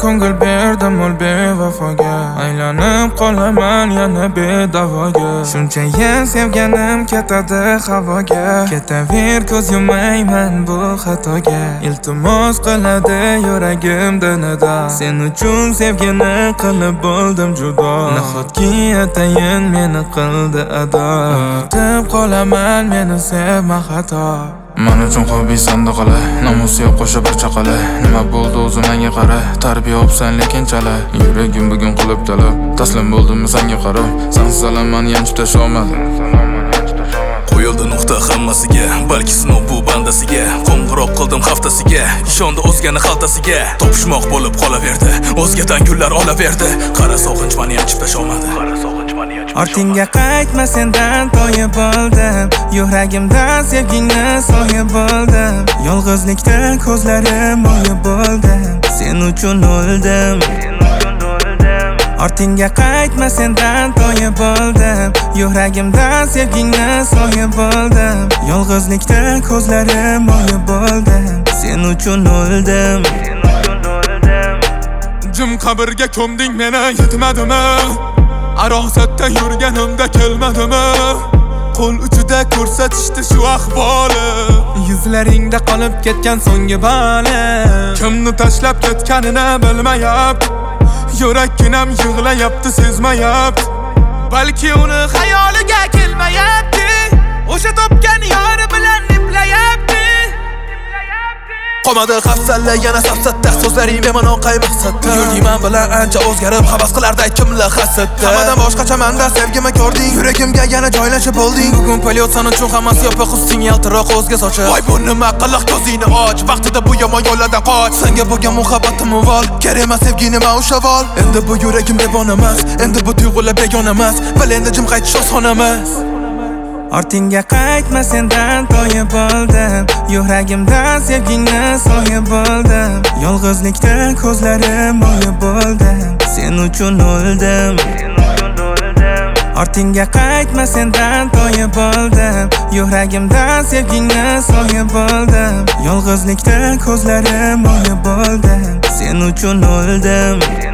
ko'ngil berdim ol bevafoga, aylanib qolaman yana bedavoga. Shuncha yil sevganim ketadi havoga, ketaver ko'z yumayman bu xatoga. Iltimos qiladi yuragimda nida, sen uchun sevgini qilib bo'ldim judo. Nahotki atayin meni qildi ado, unutib qolaman meni sevma xato. Men uchun hobby sandoqala, nomus yo'q qo'sha bir chaqala. Nima bo'ldi o'zi menga qara, tarbiya opsan lekin chala. Yuragim bugun qilib talab, taslim bo'ldim senga qarab. Sensiz alamman yanchib tasholmadim. Qo'yildi nuqta hammasiga, balki sinov bu bandasiga. Qo'ng'iroq qildim haftasiga, ishondi o'zgani xaltasiga. Topishmoq bo'lib qolaverdi, o'zgadan gullar olaverdi. Qara sog'inch meni yanchib tasholmadi. Ortingga qaytma, sendan toyib bo'ldim, yuragimda sevgingni so'yib bo'ldim. Yolg'izlikda ko'zlarim mo'yib bo'ldim, sen uchun o'ldim. Ortingga qaytma, sendan toyib bo'ldim, yuragimda sevgingni so'yib bo'ldim. Yolg'izlikda ko'zlarim mo'yib bo'ldim, sen uchun o'ldim. Jim qabrga ko'mding meni yetmadimi? Arosatda yurganimda kelmadimi? Qo'l uchida ko'rsatishdi shu ahvoli, Yuzlaringda qolib ketgan so'nggi balim. kimni tashlab ketganini bilmayapti. Yurakginam yig'layapti, sezmayapti. Balki uni xayoliga kelmayapti. O'sha topgan yori bilan neplayapti. Qomadi hafsalla yana safsatda, so'zlaring bemalol qay maqsadda. Yurging men bilan ancha o'zgarib, havas qilardi kimlar hasadda. Hammadan boshqacha menda sevgimni ko'rding, yuragimga yana joylashib bo'lding. Bugun polyot san uchun hammasi yopiq, usting yaltiroq o'zga sochib. Voy bu nima qiliq, ko'zingni och, vaqtida bu yomon yo'llardan qoch. Senga bo'lgan muhabbatim uvol, kerak emas sevgini men ushavol. Endi bu yuragim devona emas, endi bu tuyg'ular begona emas, bil endi jim qaytish oson emas. Ortingga qaytma, sendan toyib bo'ldim, yuragimda sevgingni so'yib bo'ldim. Yolg'izlikda ko'zlarim mo'yib bo'ldim, sen uchun o'ldim. Ortingga qaytma, sendan toyib bo'ldim, yuragimda sevgingni so'yib bo'ldim. Yolg'izlikda ko'zlarim mo'yib bo'ldim, sen uchun o'ldim.